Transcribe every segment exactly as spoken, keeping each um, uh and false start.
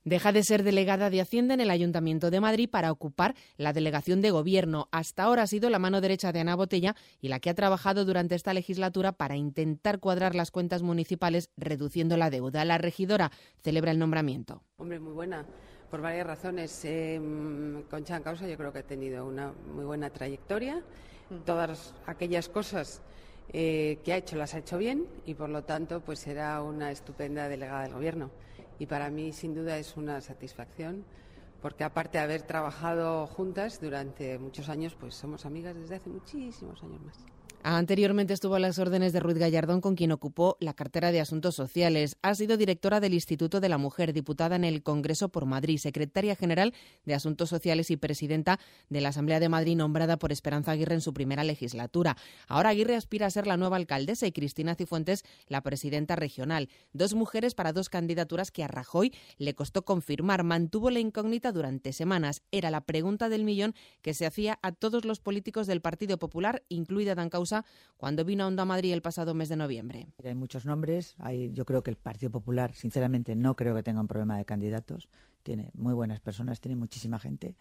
Deja de ser delegada de Hacienda en el Ayuntamiento de Madrid para ocupar la delegación de Gobierno. Hasta ahora ha sido la mano derecha de Ana Botella y la que ha trabajado durante esta legislatura para intentar cuadrar las cuentas municipales reduciendo la deuda. La regidora celebra el nombramiento. Hombre, muy buena, por varias razones. Eh, Concha Dancausa yo creo que ha tenido una muy buena trayectoria. Todas aquellas cosas eh, que ha hecho las ha hecho bien y por lo tanto pues será una estupenda delegada del Gobierno. Y para mí, sin duda, es una satisfacción, porque aparte de haber trabajado juntas durante muchos años, pues somos amigas desde hace muchísimos años más. Anteriormente estuvo a las órdenes de Ruiz Gallardón, con quien ocupó la cartera de Asuntos Sociales. Ha sido directora del Instituto de la Mujer, diputada en el Congreso por Madrid, secretaria general de Asuntos Sociales y presidenta de la Asamblea de Madrid, nombrada por Esperanza Aguirre en su primera legislatura. Ahora Aguirre aspira a ser la nueva alcaldesa y Cristina Cifuentes la presidenta regional. Dos mujeres para dos candidaturas que a Rajoy le costó confirmar. Mantuvo la incógnita durante semanas. Era la pregunta del millón que se hacía a todos los políticos del Partido Popular, incluida Dancausa, cuando vino a Onda Madrid el pasado mes de noviembre. Hay muchos nombres. Hay, yo creo que el Partido Popular, sinceramente, no creo que tenga un problema de candidatos. Tiene muy buenas personas, tiene muchísima gente.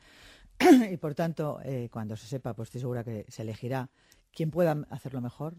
Y por tanto, eh, cuando se sepa, pues estoy segura que se elegirá quien pueda hacerlo mejor.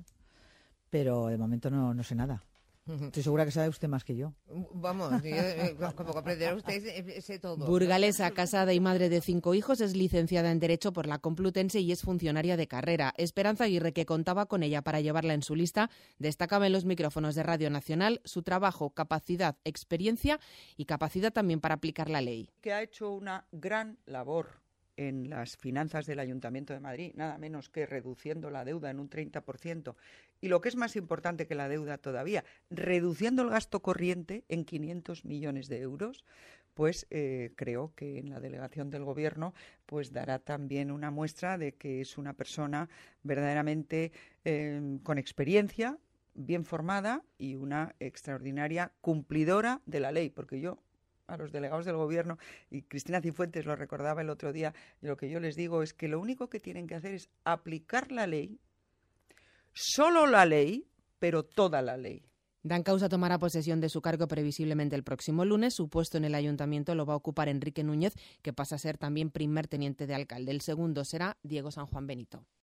Pero de momento no, no sé nada. Estoy segura que sabe usted más que yo. Vamos, yo, como comprenderá usted, sé todo. Burgalesa, casada y madre de cinco hijos, es licenciada en Derecho por la Complutense y es funcionaria de carrera. Esperanza Aguirre, que contaba con ella para llevarla en su lista, destacaba en los micrófonos de Radio Nacional su trabajo, capacidad, experiencia y capacidad también para aplicar la ley. Que ha hecho una gran labor en las finanzas del Ayuntamiento de Madrid, nada menos que reduciendo la deuda en un treinta por ciento. Y lo que es más importante que la deuda todavía, reduciendo el gasto corriente en quinientos millones de euros, pues eh, creo que en la delegación del Gobierno pues dará también una muestra de que es una persona verdaderamente eh, con experiencia, bien formada y una extraordinaria cumplidora de la ley, porque yo a los delegados del Gobierno, y Cristina Cifuentes lo recordaba el otro día, y lo que yo les digo es que lo único que tienen que hacer es aplicar la ley, solo la ley, pero toda la ley. Dancausa tomará posesión de su cargo previsiblemente el próximo lunes. Su puesto en el ayuntamiento lo va a ocupar Enrique Núñez, que pasa a ser también primer teniente de alcalde. El segundo será Diego San Juan Benito.